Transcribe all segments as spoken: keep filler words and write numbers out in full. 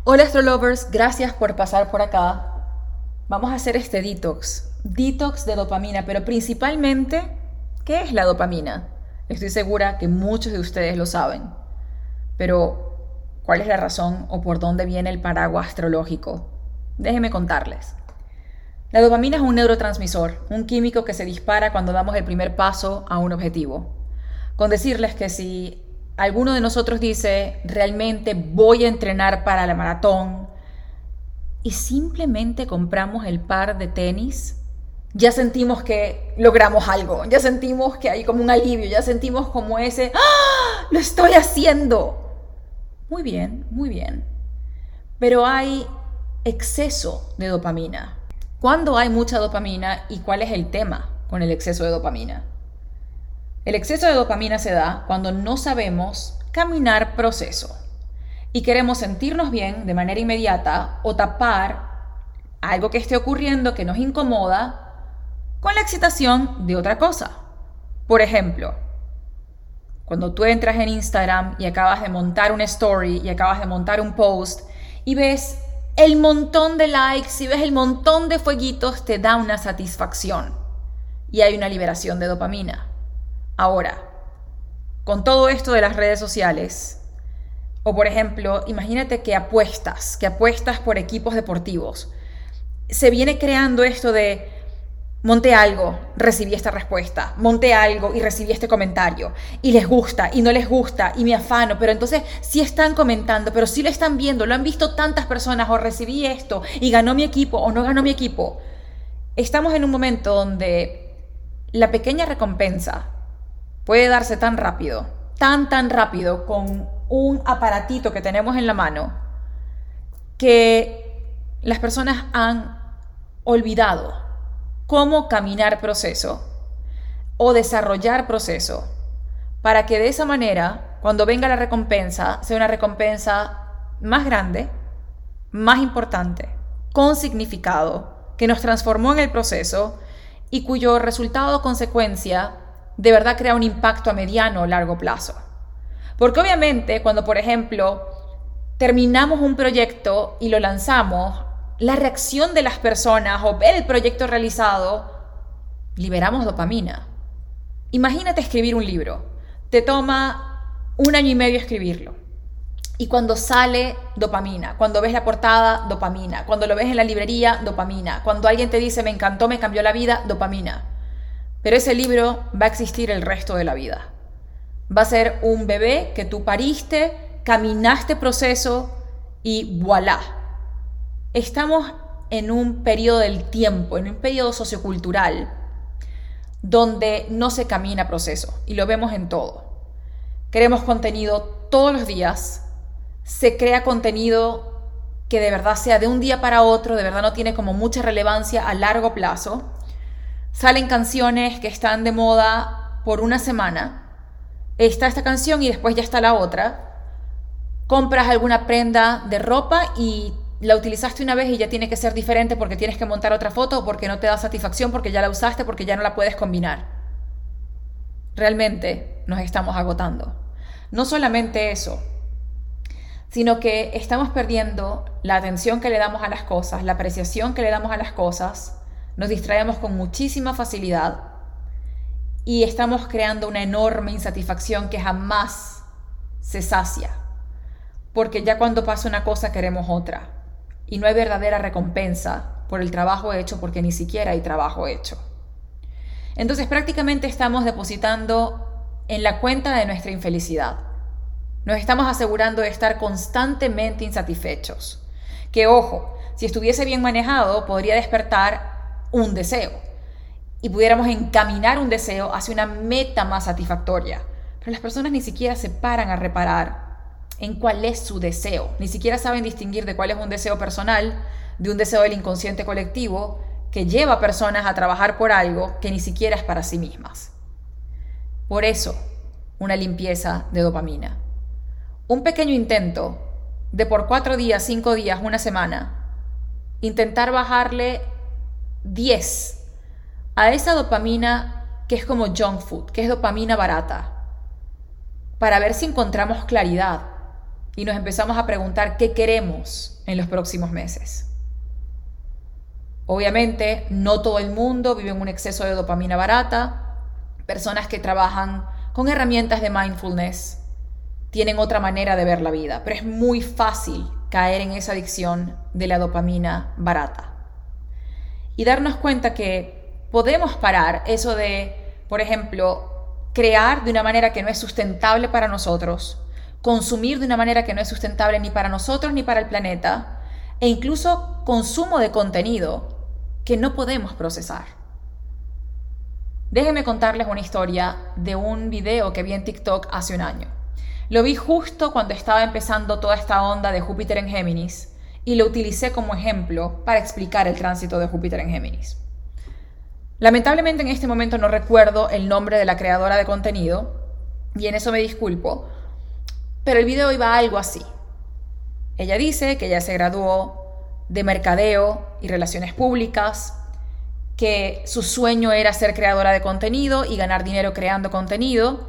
Hola Astrolovers, gracias por pasar por acá. Vamos a hacer este detox, detox de dopamina, pero principalmente, ¿qué es la dopamina? Estoy segura que muchos de ustedes lo saben, pero ¿cuál es la razón o por dónde viene el paraguas astrológico? Déjenme contarles. La dopamina es un neurotransmisor, un químico que se dispara cuando damos el primer paso a un objetivo. Con decirles que si alguno de nosotros dice, realmente voy a entrenar para la maratón, y simplemente compramos el par de tenis, ya sentimos que logramos algo, ya sentimos que hay como un alivio, ya sentimos como ese, ¡ah! ¡Lo estoy haciendo! Muy bien, muy bien. Pero hay exceso de dopamina. ¿Cuándo hay mucha dopamina y cuál es el tema con el exceso de dopamina? El exceso de dopamina se da cuando no sabemos caminar proceso y queremos sentirnos bien de manera inmediata o tapar algo que esté ocurriendo que nos incomoda con la excitación de otra cosa. Por ejemplo, cuando tú entras en Instagram y acabas de montar una story y acabas de montar un post y ves el montón de likes y ves el montón de fueguitos, te da una satisfacción y hay una liberación de dopamina. Ahora, con todo esto de las redes sociales, o por ejemplo, imagínate que apuestas, que apuestas por equipos deportivos. Se viene creando esto de, monté algo, recibí esta respuesta, monté algo y recibí este comentario, y les gusta, y no les gusta, y me afano, pero entonces sí están comentando, pero sí lo están viendo, lo han visto tantas personas, o recibí esto, y ganó mi equipo, o no ganó mi equipo. Estamos en un momento donde la pequeña recompensa puede darse tan rápido, tan tan rápido con un aparatito que tenemos en la mano, que las personas han olvidado cómo caminar proceso o desarrollar proceso para que de esa manera, cuando venga la recompensa, sea una recompensa más grande, más importante, con significado, que nos transformó en el proceso y cuyo resultado o consecuencia de verdad crea un impacto a mediano o largo plazo. Porque obviamente cuando, por ejemplo, terminamos un proyecto y lo lanzamos, la reacción de las personas o ver el proyecto realizado, liberamos dopamina. Imagínate escribir un libro. Te toma un año y medio escribirlo. Y cuando sale, dopamina. Cuando ves la portada, dopamina. Cuando lo ves en la librería, dopamina. Cuando alguien te dice, me encantó, me cambió la vida, dopamina. Pero ese libro va a existir el resto de la vida. Va a ser un bebé que tú pariste, caminaste proceso y voilà. Estamos en un periodo del tiempo, en un periodo sociocultural, donde no se camina proceso y lo vemos en todo. Queremos contenido todos los días, se crea contenido que de verdad sea de un día para otro, de verdad no tiene como mucha relevancia a largo plazo. Salen canciones que están de moda por una semana. Está esta canción y después ya está la otra. Compras alguna prenda de ropa y la utilizaste una vez y ya tiene que ser diferente porque tienes que montar otra foto, porque no te da satisfacción, porque ya la usaste, porque ya no la puedes combinar. Realmente nos estamos agotando. No solamente eso, sino que estamos perdiendo la atención que le damos a las cosas, la apreciación que le damos a las cosas. Nos distraemos con muchísima facilidad y estamos creando una enorme insatisfacción que jamás se sacia, porque ya cuando pasa una cosa queremos otra y no hay verdadera recompensa por el trabajo hecho porque ni siquiera hay trabajo hecho. Entonces prácticamente estamos depositando en la cuenta de nuestra infelicidad. Nos estamos asegurando de estar constantemente insatisfechos, que ojo, si estuviese bien manejado podría despertar un deseo y pudiéramos encaminar un deseo hacia una meta más satisfactoria. Pero las personas ni siquiera se paran a reparar en cuál es su deseo, ni siquiera saben distinguir de cuál es un deseo personal de un deseo del inconsciente colectivo que lleva a personas a trabajar por algo que ni siquiera es para sí mismas. Por eso, una limpieza de dopamina. Un pequeño intento de por cuatro días, cinco días, una semana, intentar bajarle diez a esa dopamina que es como junk food, que es dopamina barata, para ver si encontramos claridad. y nos empezamos a preguntar qué queremos en los próximos meses. Obviamente, no todo el mundo vive en un exceso de dopamina barata. Personas que trabajan con herramientas de mindfulness tienen otra manera de ver la vida, pero es muy fácil caer en esa adicción de la dopamina barata. Y darnos cuenta que podemos parar eso de, por ejemplo, crear de una manera que no es sustentable para nosotros, consumir de una manera que no es sustentable ni para nosotros ni para el planeta, e incluso consumo de contenido que no podemos procesar. Déjenme contarles una historia de un video que vi en TikTok hace un año. Lo vi justo cuando estaba empezando toda esta onda de Júpiter en Géminis y lo utilicé como ejemplo para explicar el tránsito de Júpiter en Géminis. Lamentablemente en este momento no recuerdo el nombre de la creadora de contenido y en eso me disculpo, pero el video iba algo así. Ella dice que ella se graduó de mercadeo y relaciones públicas, que su sueño era ser creadora de contenido y ganar dinero creando contenido,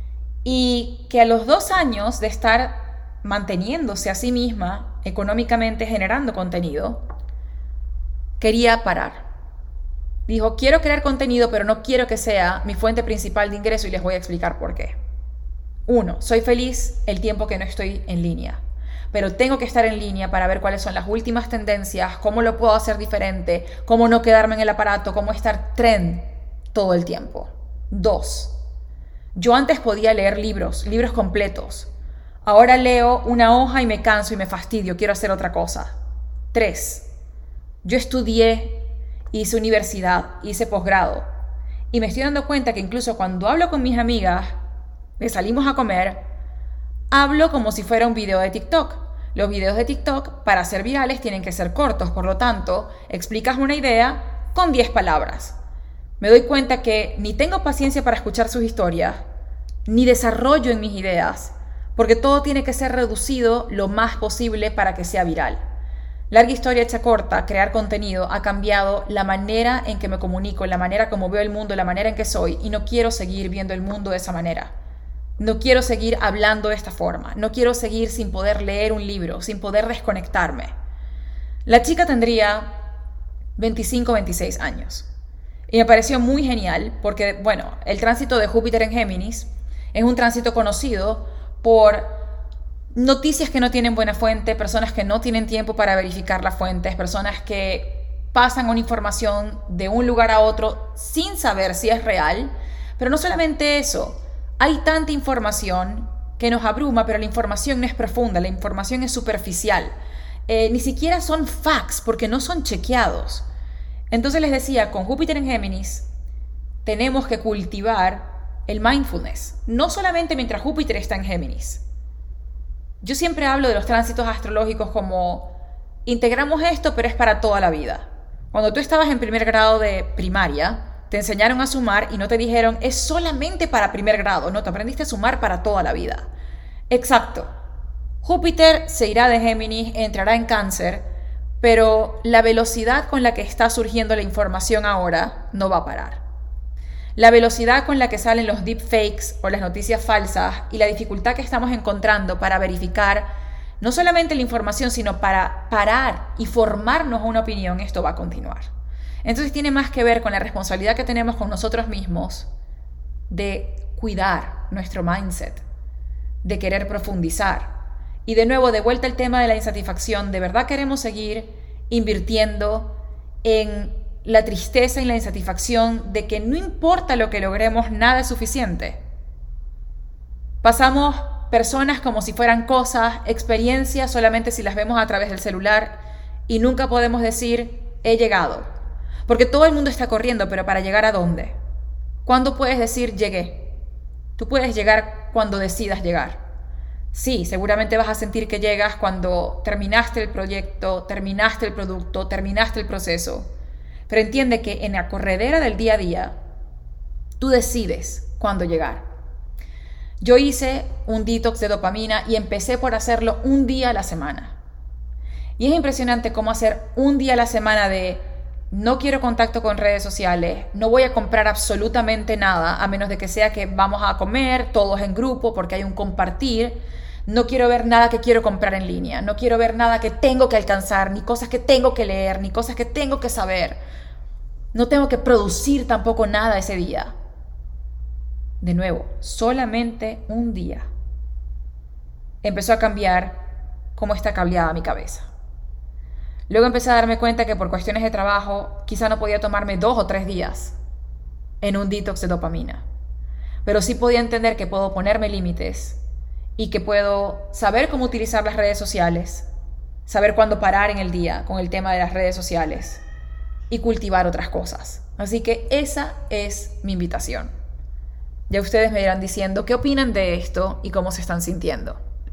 y que a los dos años de estar manteniéndose a sí misma económicamente generando contenido, quería parar. Dijo, quiero crear contenido, pero no quiero que sea mi fuente principal de ingreso y les voy a explicar por qué. Uno, soy feliz el tiempo que no estoy en línea, pero tengo que estar en línea para ver cuáles son las últimas tendencias, cómo lo puedo hacer diferente, cómo no quedarme en el aparato, cómo estar trend todo el tiempo. Dos, yo antes podía leer libros, libros completos. Ahora leo una hoja y me canso y me fastidio, quiero hacer otra cosa. Tres, yo estudié, hice universidad, hice posgrado y me estoy dando cuenta que incluso cuando hablo con mis amigas, que salimos a comer, hablo como si fuera un video de TikTok. Los videos de TikTok, para ser virales, tienen que ser cortos. Por lo tanto, explicas una idea con diez palabras. Me doy cuenta que ni tengo paciencia para escuchar sus historias, ni desarrollo en mis ideas, porque todo tiene que ser reducido lo más posible para que sea viral. Larga historia hecha corta, crear contenido ha cambiado la manera en que me comunico, la manera como veo el mundo, la manera en que soy, y no quiero seguir viendo el mundo de esa manera. No quiero seguir hablando de esta forma. No quiero seguir sin poder leer un libro, sin poder desconectarme. La chica tendría veinticinco, veintiséis años. Y me pareció muy genial porque, bueno, el tránsito de Júpiter en Géminis es un tránsito conocido por noticias que no tienen buena fuente, personas que no tienen tiempo para verificar las fuentes, personas que pasan una información de un lugar a otro sin saber si es real. Pero no solamente eso. Hay tanta información que nos abruma, pero la información no es profunda, la información es superficial. Eh, ni siquiera son facts porque no son chequeados. Entonces les decía, con Júpiter en Géminis tenemos que cultivar el mindfulness, no solamente mientras Júpiter está en Géminis. Yo siempre hablo de los tránsitos astrológicos como integramos esto, pero es para toda la vida. Cuando tú estabas en primer grado de primaria, te enseñaron a sumar y no te dijeron, es solamente para primer grado. No, te aprendiste a sumar para toda la vida. Exacto. Júpiter se irá de Géminis, entrará en Cáncer, pero la velocidad con la que está surgiendo la información ahora no va a parar. La velocidad con la que salen los deepfakes o las noticias falsas y la dificultad que estamos encontrando para verificar no solamente la información, sino para parar y formarnos una opinión, esto va a continuar. Entonces tiene más que ver con la responsabilidad que tenemos con nosotros mismos de cuidar nuestro mindset, de querer profundizar. Y de nuevo, de vuelta al tema de la insatisfacción, ¿de verdad queremos seguir invirtiendo en la tristeza y la insatisfacción de que no importa lo que logremos, nada es suficiente? Pasamos personas como si fueran cosas, experiencias solamente si las vemos a través del celular y nunca podemos decir, he llegado. Porque todo el mundo está corriendo, pero ¿para llegar a dónde? ¿Cuándo puedes decir llegué? Tú puedes llegar cuando decidas llegar. Sí, seguramente vas a sentir que llegas cuando terminaste el proyecto, terminaste el producto, terminaste el proceso. Pero entiende que en la corredera del día a día, tú decides cuándo llegar. Yo hice un detox de dopamina y empecé por hacerlo un día a la semana. Y es impresionante cómo hacer un día a la semana de no quiero contacto con redes sociales, no voy a comprar absolutamente nada, a menos de que sea que vamos a comer todos en grupo porque hay un compartir. No quiero ver nada que quiero comprar en línea. No quiero ver nada que tengo que alcanzar, ni cosas que tengo que leer, ni cosas que tengo que saber. No tengo que producir tampoco nada ese día. De nuevo, solamente un día. Empezó a cambiar cómo está cableada mi cabeza. Luego empecé a darme cuenta que por cuestiones de trabajo quizá no podía tomarme dos o tres días en un detox de dopamina. Pero sí podía entender que puedo ponerme límites y que puedo saber cómo utilizar las redes sociales, saber cuándo parar en el día con el tema de las redes sociales y cultivar otras cosas. Así que esa es mi invitación. Ya ustedes me irán diciendo qué opinan de esto y cómo se están sintiendo.